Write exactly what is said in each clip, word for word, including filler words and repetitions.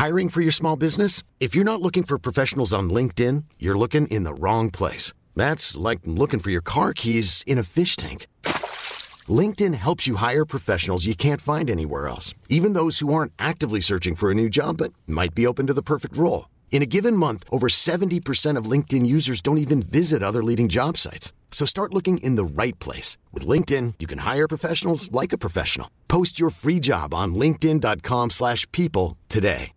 Hiring for your small business? If you're not looking for professionals on LinkedIn, you're looking in the wrong place. That's like looking for your car keys in a fish tank. LinkedIn helps you hire professionals you can't find anywhere else, even those who aren't actively searching for a new job but might be open to the perfect role. In a given month, over seventy percent of LinkedIn users don't even visit other leading job sites. So start looking in the right place. With LinkedIn, you can hire professionals like a professional. Post your free job on linkedin.com slash people today.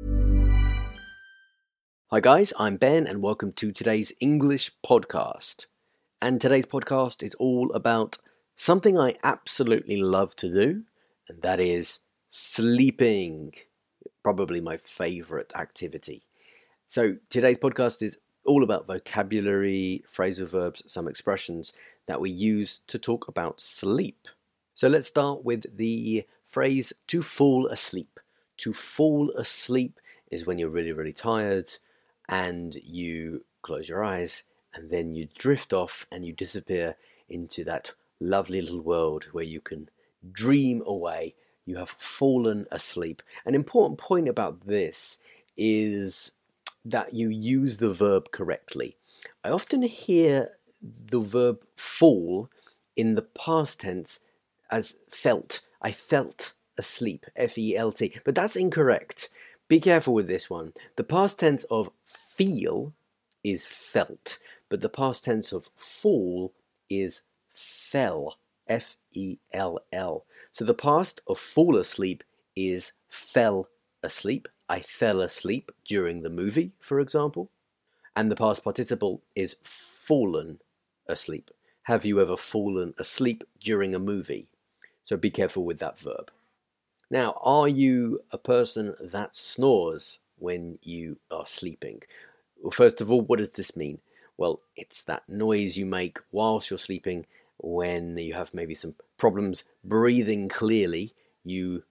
Hi guys, I'm Ben and welcome to today's English podcast. And today's podcast is all about something I absolutely love to do, and that is sleeping. Probably my favourite activity. So today's podcast is all about vocabulary, phrasal verbs, some expressions that we use to talk about sleep. So let's start with the phrase to fall asleep. To fall asleep is when you're really, really tired and you close your eyes and then you drift off and you disappear into that lovely little world where you can dream away. You have fallen asleep. An important point about this is that you use the verb correctly. I often hear the verb fall in the past tense as felt. I felt asleep, F E L T, but that's incorrect. Be careful with this one. The past tense of feel is felt, but the past tense of fall is fell, F E L L. So the past of fall asleep is fell asleep. I fell asleep during the movie, for example. And the past participle is fallen asleep. Have you ever fallen asleep during a movie? So be careful with that verb. Now, are you a person that snores when you are sleeping? Well, first of all, what does this mean? Well, it's that noise you make whilst you're sleeping when you have maybe some problems breathing clearly. You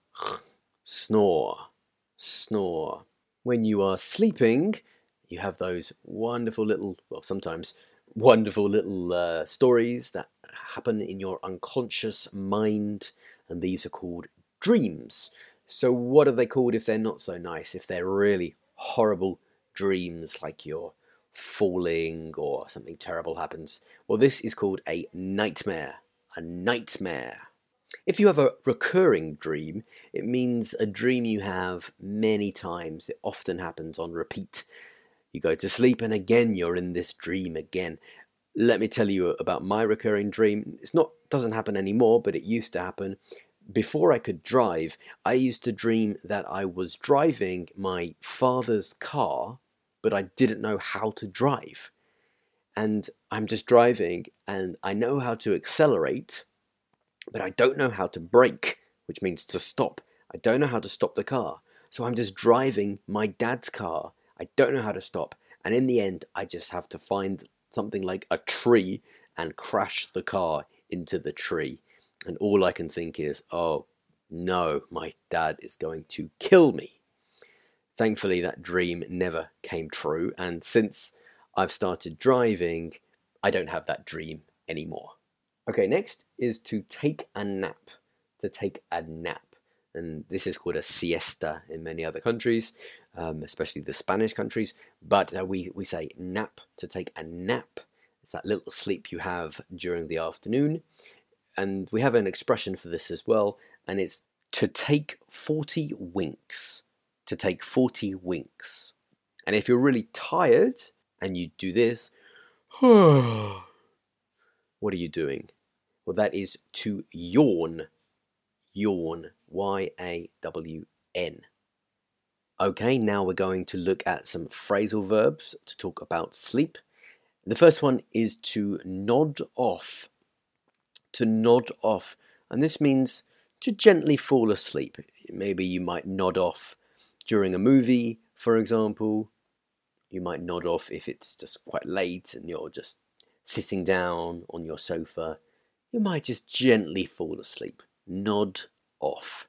snore, snore. When you are sleeping, you have those wonderful little, well, sometimes wonderful little uh, stories that happen in your unconscious mind, and these are called dreams. So what are they called if they're not so nice, if they're really horrible dreams, like you're falling or something terrible happens? Well, this is called a nightmare, a nightmare. If you have a recurring dream, it means a dream you have many times. It often happens on repeat. You go to sleep and again you're in this dream again. Let me tell you about my recurring dream. It's not doesn't happen anymore, but it used to happen. Before I could drive, I used to dream that I was driving my father's car, but I didn't know how to drive. And I'm just driving and I know how to accelerate, but I don't know how to brake, which means to stop. I don't know how to stop the car. So I'm just driving my dad's car. I don't know how to stop. And in the end, I just have to find something like a tree and crash the car into the tree. And all I can think is, oh no, my dad is going to kill me. Thankfully, that dream never came true. And since I've started driving, I don't have that dream anymore. Okay, next is to take a nap. To take a nap. And this is called a siesta in many other countries, um, especially the Spanish countries. But uh, we, we say nap, to take a nap. It's that little sleep you have during the afternoon. And we have an expression for this as well, and it's to take forty winks. To take forty winks. And if you're really tired and you do this, what are you doing? Well, that is to yawn. Yawn. Y A W N. Okay, now we're going to look at some phrasal verbs to talk about sleep. The first one is to nod off. To nod off. And this means to gently fall asleep. Maybe you might nod off during a movie, for example. You might nod off if it's just quite late and you're just sitting down on your sofa. You might just gently fall asleep. Nod off.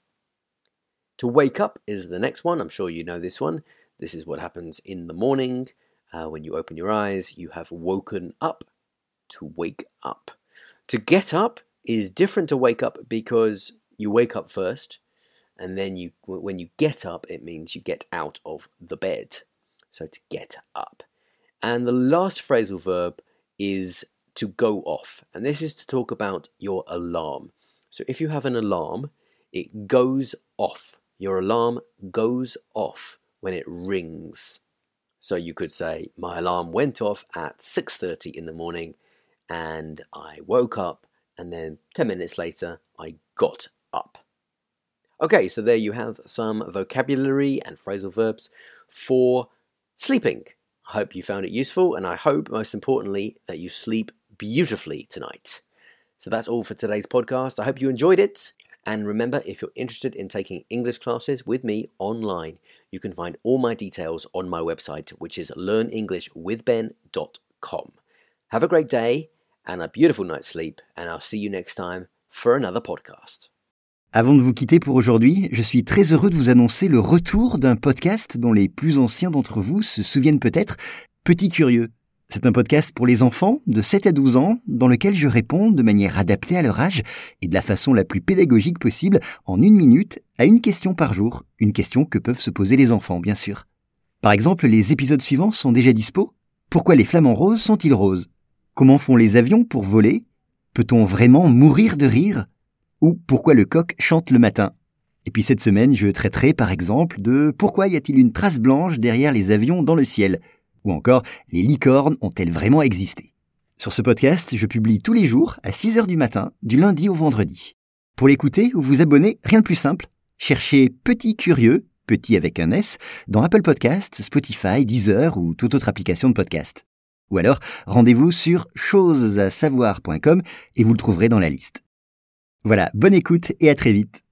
To wake up is the next one. I'm sure you know this one. This is what happens in the morning. Uh, when you open your eyes, you have woken up. To wake up. To get up is different to wake up because you wake up first and then you when you get up, it means you get out of the bed. So to get up. And the last phrasal verb is to go off. And this is to talk about your alarm. So if you have an alarm, it goes off. Your alarm goes off when it rings. So you could say, my alarm went off at six thirty in the morning and I woke up and then ten minutes later I got up. Okay, so there you have some vocabulary and phrasal verbs for sleeping. I hope you found it useful, and I hope, most importantly, that you sleep beautifully tonight. So that's all for today's podcast. I hope you enjoyed it. And remember, if you're interested in taking English classes with me online, you can find all my details on my website, which is learn english with ben dot com. Have a great day and a beautiful night's sleep, and I'll see you next time for another podcast. Avant de vous quitter pour aujourd'hui, je suis très heureux de vous annoncer le retour d'un podcast dont les plus anciens d'entre vous se souviennent peut-être, Petit Curieux. C'est un podcast pour les enfants de sept à douze ans dans lequel je réponds de manière adaptée à leur âge et de la façon la plus pédagogique possible en une minute à une question par jour, une question que peuvent se poser les enfants bien sûr. Par exemple, les épisodes suivants sont déjà dispo. Pourquoi les flamants roses sont-ils roses ? Comment font les avions pour voler ? Peut-on vraiment mourir de rire ? Ou pourquoi le coq chante le matin ? Et puis cette semaine, je traiterai par exemple de pourquoi y a-t-il une trace blanche derrière les avions dans le ciel ? Ou encore, les licornes ont-elles vraiment existé ? Sur ce podcast, je publie tous les jours à six heures du matin, du lundi au vendredi. Pour l'écouter ou vous abonner, rien de plus simple. Cherchez Petit Curieux, petit avec un S, dans Apple Podcasts, Spotify, Deezer ou toute autre application de podcast. Ou alors, rendez-vous sur choses à savoir point com et vous le trouverez dans la liste. Voilà, bonne écoute et à très vite.